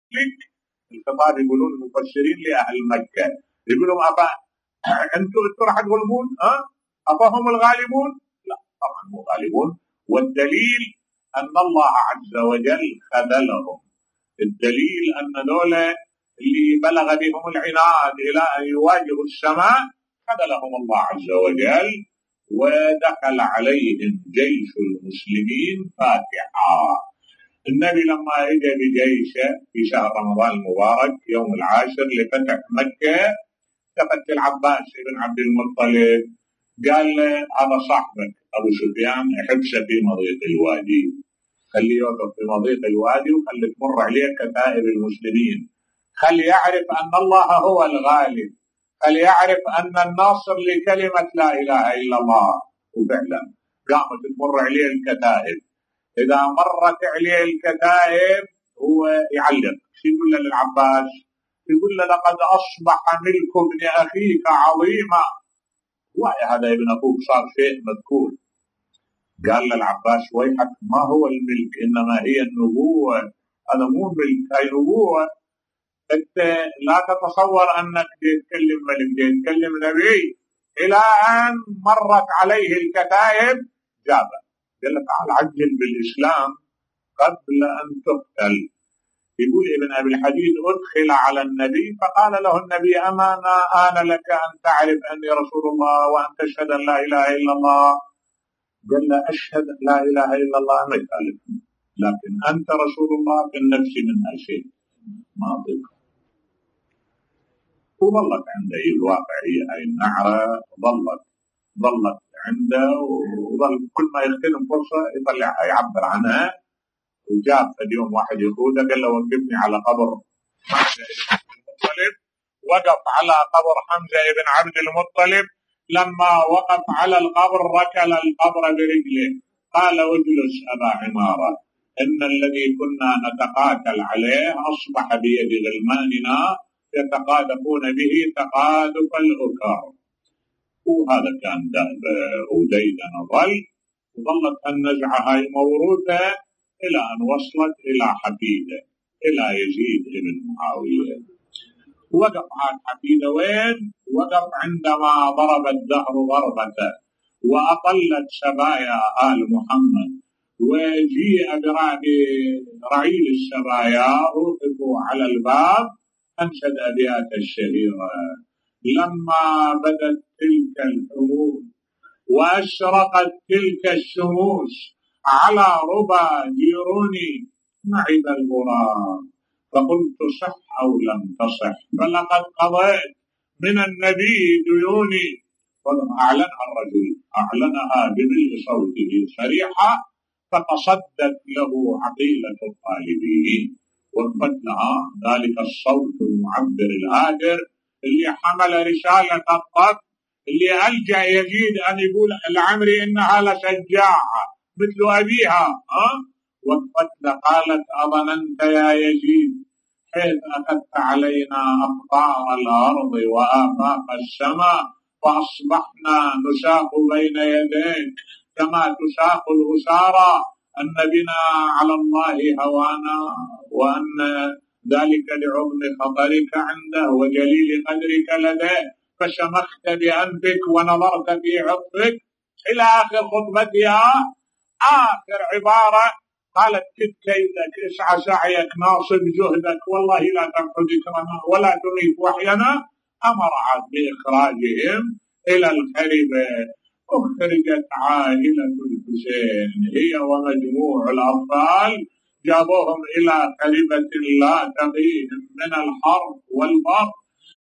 لك الخطاب يقولون المفسرين لأهل مكة، يقولون أبا أنتم راح تغلبون؟ أبا هم الغالبون؟ لا طبعا مو غالبون. والدليل أن الله عز وجل خذلهم، الدليل أن دولة اللي بلغ بهم العناد إلى أن يواجهوا السماء خذلهم الله عز وجل، ودخل عليهم جيش المسلمين فاتحا. النبي لما اجى بجيشه في شهر رمضان المبارك يوم العاشر لفتح مكة، التفت العباس بن عبد المطلب قال له هذا صاحبك أبو سفيان يحبسه في مضيق الوادي، خليه يوقف في مضيق الوادي وخلي تمر عليه كتائب المسلمين، خلي يعرف أن الله هو الغالب، خلي يعرف أن الناصر لكلمة لا إله إلا الله. وفعلا قامت تمر عليه الكتائب، إذا مرت عليه الكتائب هو يعلق، يقول له للعباس، يقول له لقد أصبح ملك ابن أخيك عظيما. هذا ابن أخوك صار شيء مذكور. قال للعباس ويحك، ما هو الملك، إنما هي النبوة، هذا مو ملك، هي نبوة. أنت لا تتصور أنك تتكلم ملك، تتكلم نبي. إلى أن مرت عليه الكتائب جابه، قال له تعال عجل بالإسلام قبل أن تقتل. يقول ابن أبي الحديد أدخل على النبي فقال له النبي أما آن لك أن تعرف أني رسول الله وأن تشهد أن لا إله إلا الله؟ قال له أشهد لا إله إلا الله ما يخالف، لكن أنت رسول الله في النفس منها شيء ما أطيق. وظلت عنده الواقعية هاي النعرة، ظلت عنده، وظل كل ما يغتنم فرصة يطلعها يعبر عنها. وجاب اليوم واحد يهودا قال له وقفني على قبر حمزة بن عبد المطلب، وقف على قبر حمزة بن عبد المطلب، لما وقف على القبر ركل القبر برجله، قال اجلس أبا عمارة، إن الذي كنا نتقاتل عليه أصبح بيد غلماننا يتقاذفون به تقاذف الأكار. وهذا كان وديدا وظلت النزعة هاي موروثة إلى أن وصلت إلى حفيده إلى يزيد بن معاوية. وقف عن حفيده وين؟ وقف عندما ضرب الدهر ضربته وأطلت سبايا آل محمد، وجيء برعيل السبايا وقفوا على الباب، أنشد أبيات الشهيرة: لما بدت تلك الحروب وأشرقت تلك الشموس على ربى جيروني معب الغراب، فقلت صح أو لم تصح، فلقد قضيت من النبي ديوني. أعلنها الرجل، أعلنها بملء صوته صريحة، فتصدت له عقيلة الطالبين وقفت لها ذلك الصوت المعبر الهادر اللي حمل رسالة الطب، اللي ألجأ يزيد أن يقول العمري إنها لشجاعة مثل أبيها. وقفت قالت أظننت يا يزيد حيث أخذت علينا أقطار الأرض وآفاق السماء فأصبحنا نساق بين يديك كما تساق الأسارى، أن بنا على الله هوانا، وأن ذلك لعظم خطرك عنده وجليل قدرك لديه، فشمخت بأنفك ونظرت في عطفك، إلى آخر خطبتها. آخر عبارة قالت كد كيدك، اسعى سعيك، ناصب جهدك، والله لا تنحو ذكرنا ولا تميت وحينا. أمر بإخراجهم إلى الخربة. أخرجت عائلة الحسين هي ومجموع الأطفال، جابوهم إلى خربة لا تقيهم من الحرب والبرد،